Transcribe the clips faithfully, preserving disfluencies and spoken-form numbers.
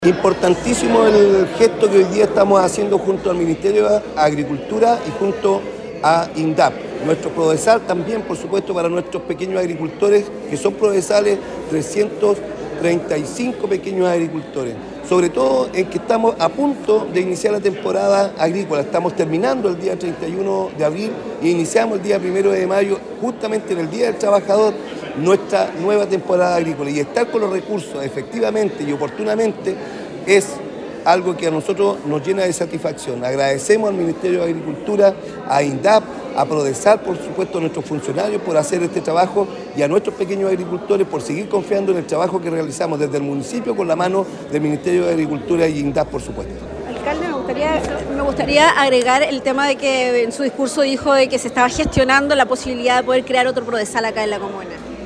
Importantísimo el gesto que hoy día estamos haciendo junto al Ministerio de Agricultura y junto a INDAP. Nuestro Prodesal también, por supuesto, para nuestros pequeños agricultores, que son Prodesales, trescientos treinta y cinco pequeños agricultores. Sobre todo en que estamos a punto de iniciar la temporada agrícola. Estamos terminando el día treinta y uno de abril e iniciamos el día primero de mayo, justamente en el Día del Trabajador, nuestra nueva temporada agrícola. Y estar con los recursos efectivamente y oportunamente es algo que a nosotros nos llena de satisfacción. Agradecemos al Ministerio de Agricultura, a INDAP, a Prodesal, por supuesto, a nuestros funcionarios por hacer este trabajo y a nuestros pequeños agricultores por seguir confiando en el trabajo que realizamos desde el municipio con la mano del Ministerio de Agricultura y INDAP, por supuesto. Alcalde, me gustaría, me gustaría agregar el tema de que en su discurso dijo de que se estaba gestionando la posibilidad de poder crear otro Prodesal acá en la comuna.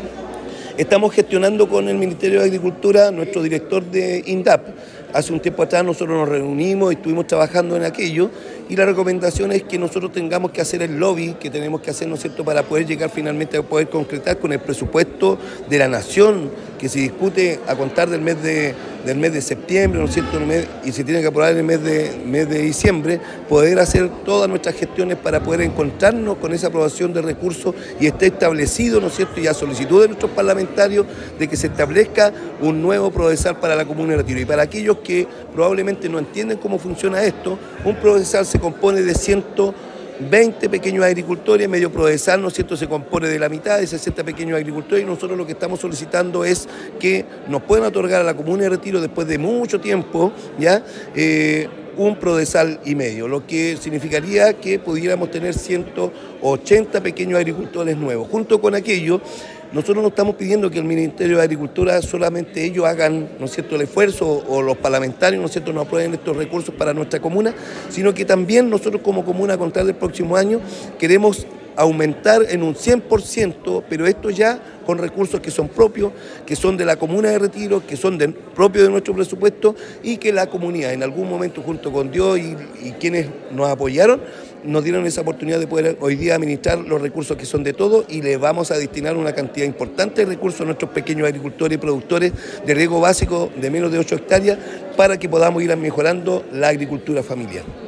Estamos gestionando con el Ministerio de Agricultura, nuestro director de INDAP. Hace un tiempo atrás nosotros nos reunimos y estuvimos trabajando en aquello y la recomendación es que nosotros tengamos que hacer el lobby que tenemos que hacer, ¿no es cierto?, para poder llegar finalmente a poder concretar con el presupuesto de la nación que se discute a contar del mes de, del mes de septiembre, ¿no es cierto?, y se tiene que aprobar en el mes de, mes de diciembre, poder hacer todas nuestras gestiones para poder encontrarnos con esa aprobación de recursos y esté establecido, ¿no es cierto?, y a solicitud de nuestros parlamentarios de que se establezca un nuevo Prodesal para la comuna de Retiro. Y para aquellos que probablemente no entienden cómo funciona esto, un Prodesal se compone de ciento veinte pequeños agricultores, medio Prodesal, ¿no es cierto?, se compone de la mitad de sesenta pequeños agricultores y nosotros lo que estamos solicitando es que nos puedan otorgar a la comuna de Retiro después de mucho tiempo, ¿ya?, eh, un Prodesal y medio, lo que significaría que pudiéramos tener ciento ochenta pequeños agricultores nuevos. Junto con aquello, nosotros no estamos pidiendo que el Ministerio de Agricultura solamente ellos hagan, ¿no es cierto?, el esfuerzo o los parlamentarios, ¿no es cierto?, nos aprueben estos recursos para nuestra comuna, sino que también nosotros como comuna a contar del próximo año queremos aumentar en un cien por ciento, pero esto ya con recursos que son propios, que son de la comuna de Retiro, que son de, propios de nuestro presupuesto y que la comunidad en algún momento junto con Dios y, y quienes nos apoyaron, nos dieron esa oportunidad de poder hoy día administrar los recursos que son de todos y le vamos a destinar una cantidad importante de recursos a nuestros pequeños agricultores y productores de riego básico de menos de ocho hectáreas para que podamos ir mejorando la agricultura familiar.